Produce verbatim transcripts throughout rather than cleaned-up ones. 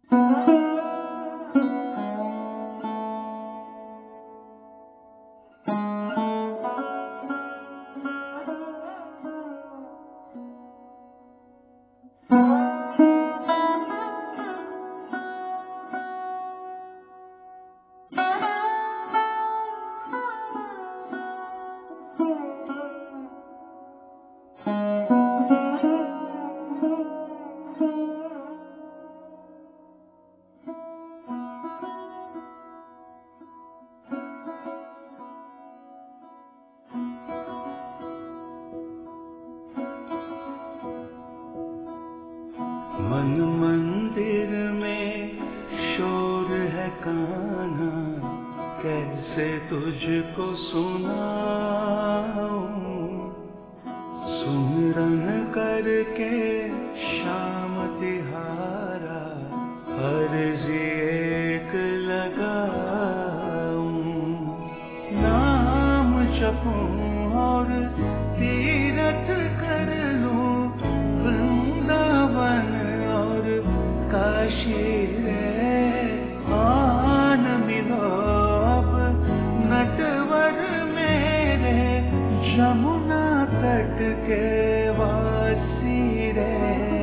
मन मंदिर में शोर है कान्हा, कैसे तुझको सुनाऊं। सुमिरन करके श्याम तिहारा, अर्जी एक लगाऊं। नाम जपूं और तीरथ कर लूं, वृंदावन काशी रे। आन मिलो अब नटवर मेरे, जमुना तट के वासी रे।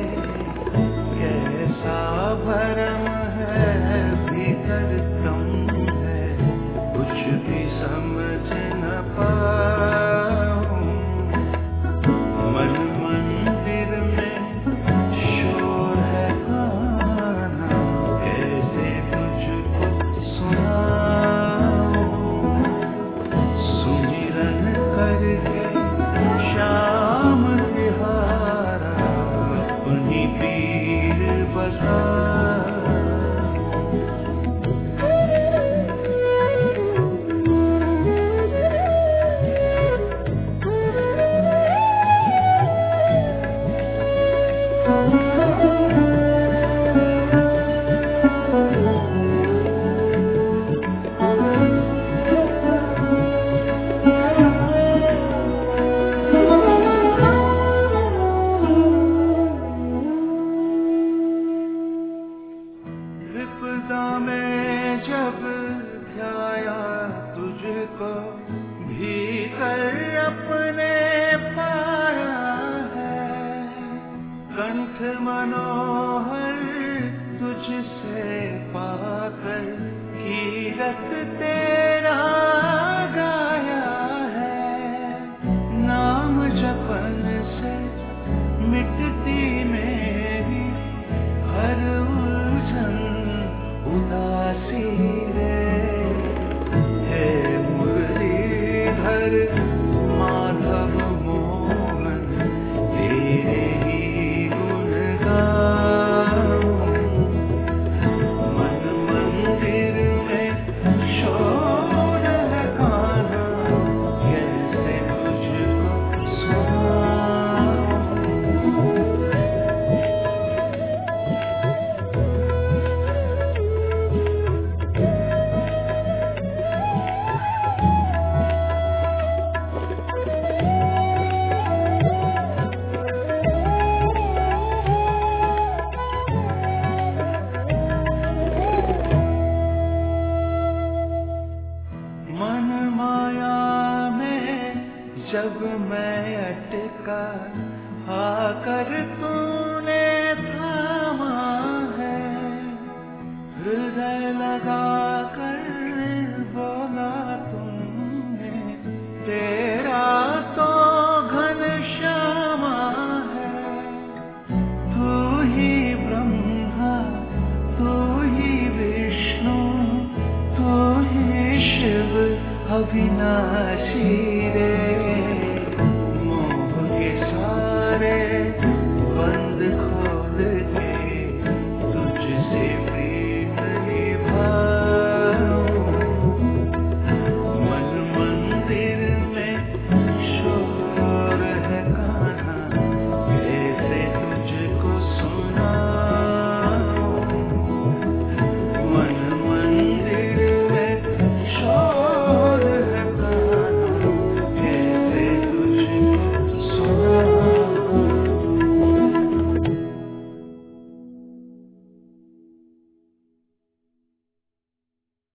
कैसा भरम है भीतर कम है, कुछ भी समझ न पाऊं। मन मंदिर में शोर है में जब ध्याया तुझको, भीतर अपने पाया है। कंठ मनोहर तुझसे पाकर, कीरत तेरा